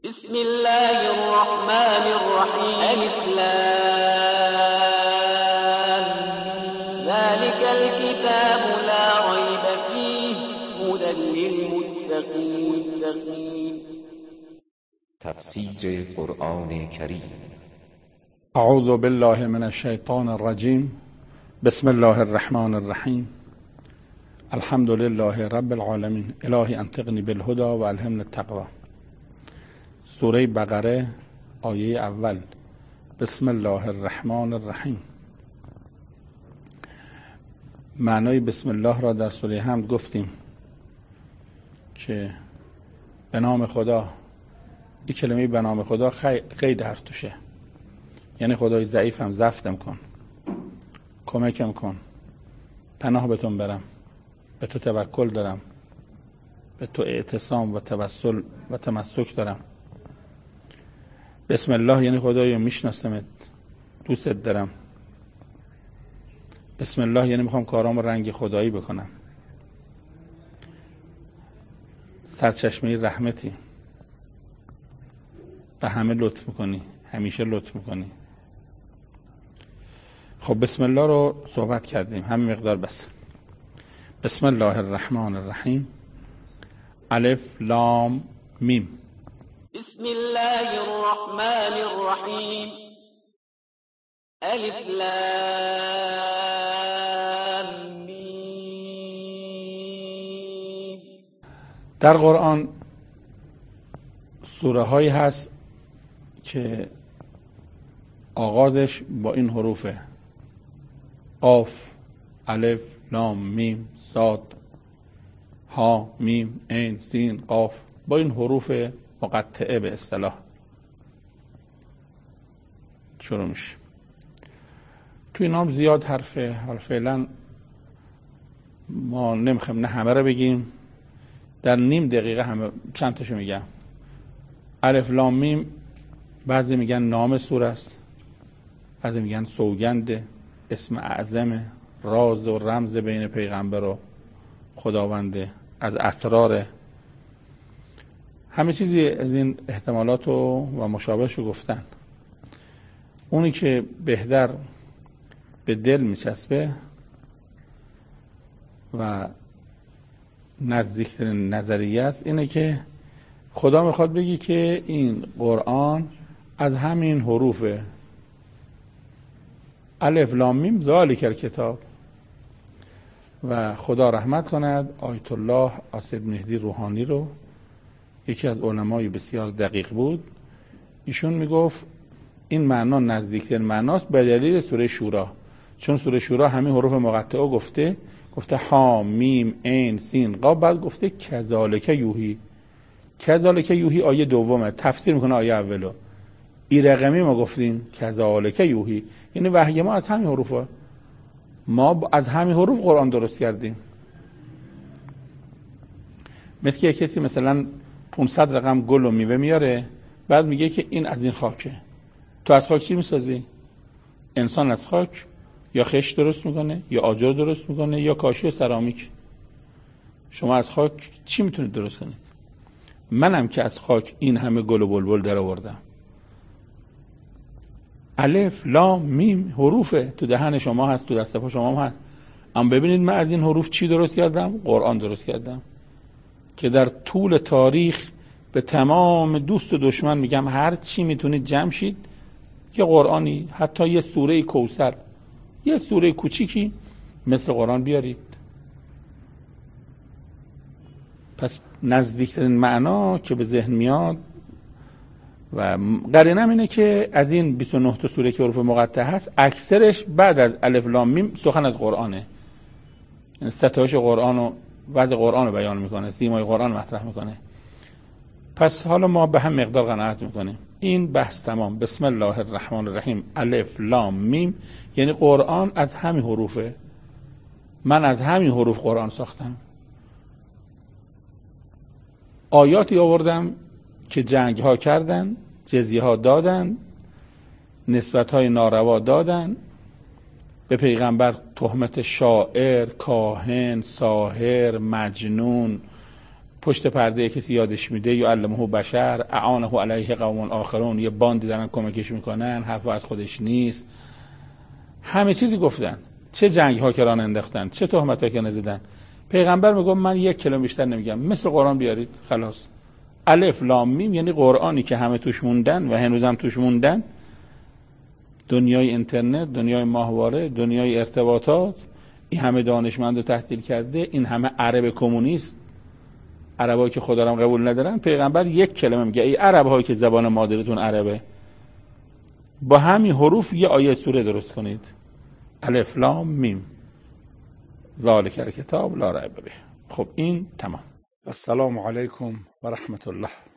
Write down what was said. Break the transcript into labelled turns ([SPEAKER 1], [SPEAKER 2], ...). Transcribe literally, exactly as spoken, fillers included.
[SPEAKER 1] بسم الله الرحمن الرحیم الف لام ذلك الكتاب لا ريب فيه هدى للمتقين.
[SPEAKER 2] تفسیر قرآن کریم.
[SPEAKER 3] اعوذ بالله من الشیطان الرجیم. بسم الله الرحمن الرحیم. الحمد لله رب العالمین. الهی انطقنی بالهدى و الهمنی التقوی. سوره بقره آیه اول. بسم الله الرحمن الرحیم. معنای بسم الله را در سوره حمد گفتیم که به نام خدا. این کلمه به نام خدا قید حرف توشه، یعنی خدای ضعیفم زفتم کن، کمکم کن، پناه بهتون برم، به تو توکل دارم، به تو اعتصام و توسل و تمسک دارم. بسم الله یعنی خدایا میشناسمت، دوستت دارم. بسم الله یعنی میخوام کارام رنگ خدایی بکنم. سرچشمه رحمتی، به همه لطف میکنی، همیشه لطف میکنی. خب بسم الله رو صحبت کردیم، همین مقدار بس. بسم الله الرحمن الرحیم. الف لام میم.
[SPEAKER 1] بسم الله الرحمن الرحیم الف لام میم.
[SPEAKER 3] در قرآن سوره هایی هست که آغازش با این حروفه: قاف، الف، لام، میم، صاد، ها، میم، عین، سین، قاف. با این حروف مقطعه به اصطلاح شروع میشه. توی نام زیاد حرفه، حالا فعلا ما نمیخوایم نه همه رو بگیم، در نیم دقیقه همه چند تاشو میگم. الف لام میم بعضی میگن نام سوره است، بعضی میگن سوگند، اسم اعظم، راز و رمز بین پیغمبر و خداونده، از اسرار. همه چیزی از این احتمالات و مشابهش رو گفتن. اونی که بهتر به دل میچسبه و نزدیکترین نظریه است اینه که خدا میخواد بگی که این قرآن از همین حروفه: الف لام میم ذالک الکتاب. و خدا رحمت کند آیت الله اسد مهدی روحانی رو، یکی از علمای بسیار دقیق بود. ایشون میگفت این معنا نزدیکترین معناست به دلیل سوره شورا، چون سوره شورا همین حروف مقطعه گفته، گفته ها، میم، عین، سین، قاف، بعد گفته کذالک یوحی. کذالک یوحی آیه دومه، تفسیر میکنه آیه اولو. این رقمی ما گفتیم کذالک یوحی، یعنی وحی ما از همین حروفه. ما از همین حروف قرآن درست کردیم. مثل که کسی مثلا پانصد رقم گل و میوه میاره، بعد میگه که این از این خاکه. تو از خاک چی میسازی؟ انسان از خاک یا خشت درست میکنه، یا آجر درست میکنه، یا کاشی و سرامیک. شما از خاک چی میتونید درست کنید؟ منم که از خاک این همه گل و بلبل در آوردم. الف لام میم حروفه، تو دهن شما هست، تو دست پا شما هست. اما ببینید من از این حروف چی درست کردم؟ قرآن درست کردم که در طول تاریخ به تمام دوست و دشمن میگم هر چی میتونید جمع شید یه قرآنی، حتی یه سوره کوثر، یه سوره کوچیکی مثل قرآن بیارید. پس نزدیکترین معنا که به ذهن میاد و قرینم اینه که از این بیست و نه تا سوره که حروف مقطعه هست، اکثرش بعد از الف لام میم سخن از قرآنه، یعنی ستایش قرآن و وضع قرآن رو بیان میکنه، سیمای قرآن مطرح میکنه. پس حالا ما به هم مقدار قناعت میکنیم. این بحث تمام. بسم الله الرحمن الرحیم الف لام میم یعنی قرآن از همین حروفه. من از همین حروف قرآن ساختم. آیاتی آوردم که جنگ ها کردن، جزیه ها دادن، نسبت های ناروا دادن، به پیغمبر تهمت شاعر، کاهن، ساحر، مجنون، پشت پرده کسی یادش میده یا علمه بشر اعانه علیه قوم آخرون، یه باندی دارن کمکش میکنن، حرف از خودش نیست. همه چیزی گفتن، چه جنگ ها که ران انداختن، چه تهمت ها که نزدن. پیغمبر میگه من یک کلمه بیشتر نمیگم، مثل قرآن بیارید خلاص. الف لام میم یعنی قرآنی که همه توش موندن و هنوز هم توش موندن. دنیای اینترنت، دنیای ماهواره، دنیای ارتباطات، این همه دانشمند رو تحصیل کرده، این همه عرب کمونیست، عربایی که خدا رو قبول ندارن. پیغمبر یک کلمه میگه ای عرب‌هایی که زبان مادرتون عربه، با همین حروف یه آیه سوره درست کنید. الف لام میم ذالک الکتاب لا ریب فیه. خب این تمام. السلام علیکم و رحمت الله.